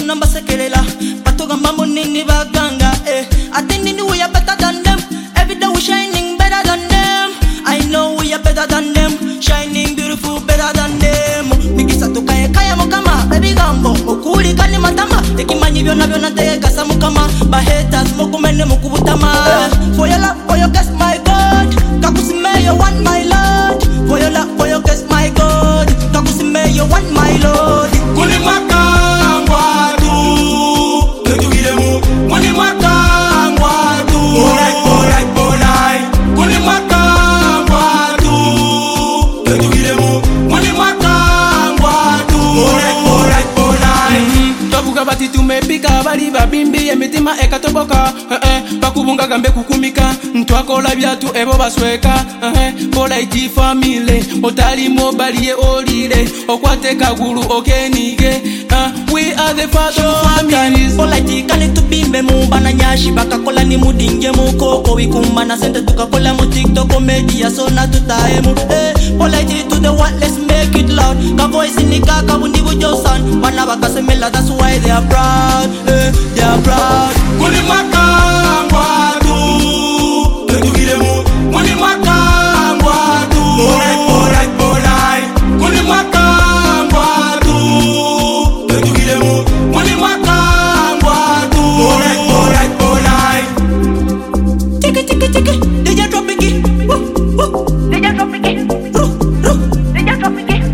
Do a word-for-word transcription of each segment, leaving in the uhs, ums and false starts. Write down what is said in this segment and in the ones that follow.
number sekelela. Patoga mambo nini baganga eh. I think nini we are better than them. Every day we shining better than them. I know we are better than them. Shining beautiful better than them. Mikisa tukaye kaya mukama baby gambo. Mukuli kani matama. Ekimanyi byona byona tega samukama. Ba haters mukumene mukubutama. For your love, for your kiss my God. Kakusime you want my Lord. For your love, for your kiss my God. Kakusime you want my Lord. Kuni makangwa tu Letugiremu Kuni makangwa tu Alright, alright, alright Kuni makangwa tu Letugiremu Kuni makangwa tu Alright, alright, alright Tobuka bati tumepika bali babimbi emitima ekatoboka eh eh bakubunga gambe kukumika ntwakola byatu ebo basweka eh eh polite family otali mobaliye olire okwate kaguru okenige uh, we are the father of families polite kale tubimbe mu bananyashi bakakola ni mudinge mukoko wikumana sente tukakola mu TikTok media so na tutaemu eh polite to the what let's make it loud ka voice ni kaka bundi bujo sound bana bakasemela that's why they are proud eh they are proud Kuni makangwa tu Letugiremu Kuni makangwa tu Alright, alright, alright Kuni makangwa tu Letugiremu Kuni makangwa tu Alright, alright, alright tiki tiki tiki D J drop it woo woo D J drop it ru ru D J drop it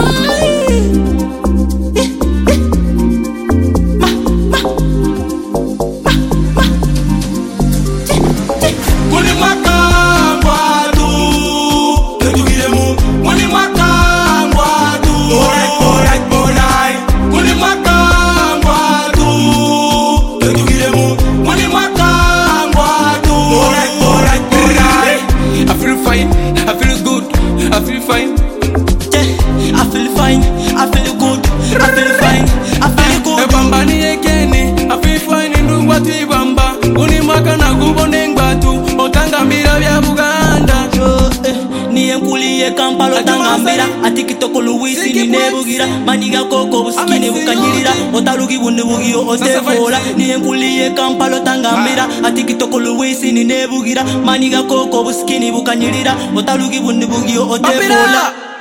Kuni makangwa tu Letugiremu Kuni makangwa tu Alright, alright, alright Kuni makangwa tu Letugiremu Kuni makangwa tu Alright, alright, alright I feel fine I feel good I feel fine yeah I feel fine I feel good I feel fine I feel good ebamba ni ekeni I feel fine ndungwa twibamba uni makana kubone ngwatu otangambira bya Buganda yo eh niye nkuliye Kampala tangambira ati kitoko Luwisi ni nebugira maniga koko busikine bukanyirira otalugi bunne bugiyo otevola niye nkuliye Kampala tangambira ati kitoko Luwisi ni nebugira maniga koko busikine bukanyirira otalugi bunne bugiyo otevola